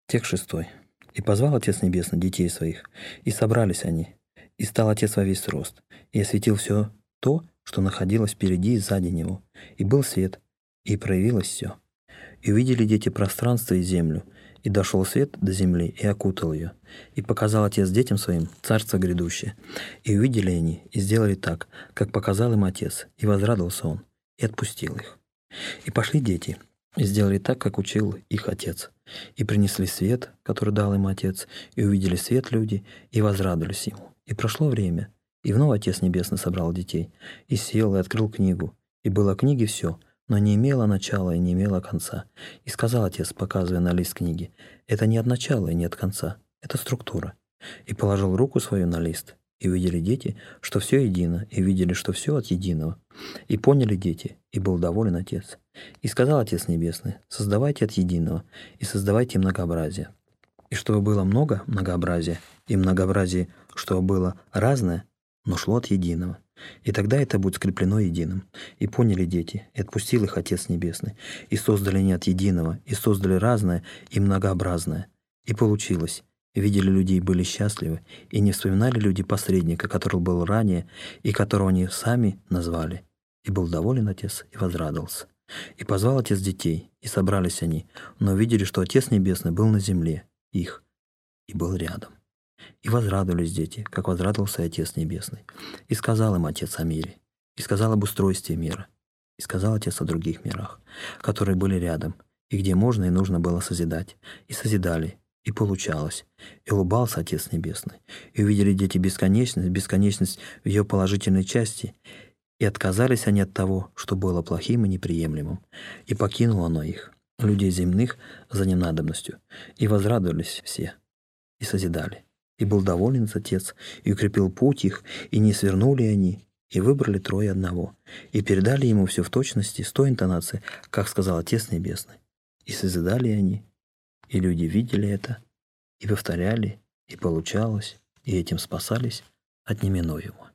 Текст 6. «И позвал Отец Небесный детей своих, и собрались они, и стал Отец во весь рост, и осветил все то, что находилось впереди и сзади него, и был свет, и проявилось все. И увидели дети пространство и землю, и дошел свет до земли, и окутал ее. И показал Отец детям своим царство грядущее. И увидели они, и сделали так, как показал им Отец, и возрадовался он, и отпустил их. И пошли дети, и сделали так, как учил их Отец. И принесли свет, который дал им Отец, и увидели свет люди, и возрадовались ему. И прошло время, и вновь Отец Небесный собрал детей, и сел, и открыл книгу. И было в книге все, но не имело начала и не имело конца. И сказал Отец, показывая на лист книги: это не от начала и не от конца, это структура. И положил руку свою на лист. И увидели дети, что все едино, и видели, что все от единого. И поняли дети, и был доволен Отец. И сказал Отец Небесный: создавайте от единого, и создавайте многообразие. И чтобы было много многообразия, и многообразие, чтобы было разное, но шло от единого. И тогда это будет скреплено единым. И поняли дети, и отпустил их Отец Небесный. И создали не от единого, и создали разное и многообразное. И получилось. Видели люди и были счастливы, и не вспоминали люди посредника, который был ранее, и которого они сами назвали. И был доволен Отец, и возрадовался. И позвал Отец детей, и собрались они, но увидели, что Отец Небесный был на земле их, и был рядом. И возрадовались дети, как возрадовался Отец Небесный. И сказал им Отец о мире, и сказал об устройстве мира, и сказал Отец о других мирах, которые были рядом, и где можно и нужно было созидать. И созидали, и получалось. И улыбался Отец Небесный. И увидели дети бесконечность в ее положительной части, и отказались они от того, что было плохим и неприемлемым. И покинуло оно их, людей земных, за ненадобностью. И возрадовались все, и созидали. И был доволен Отец, и укрепил путь их, и не свернули они, и выбрали трое одного, и передали ему все в точности с той интонацией, как сказал Отец Небесный. И созидали они, и люди видели это, и повторяли, и получалось, и этим спасались от неминуемого.